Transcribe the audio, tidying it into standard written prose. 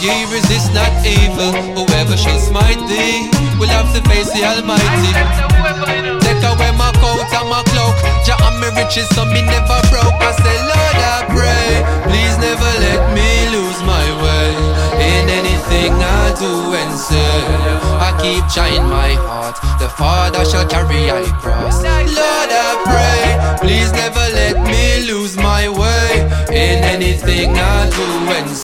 ye resist not evil. Whoever shall smite thee will have to face the Almighty. Take away my coat and my cloak, Jah and me riches so me never broke. I say Lord I pray, please never let me lose my way in anything I do and say. I keep trying my heart, the Father shall carry I cross.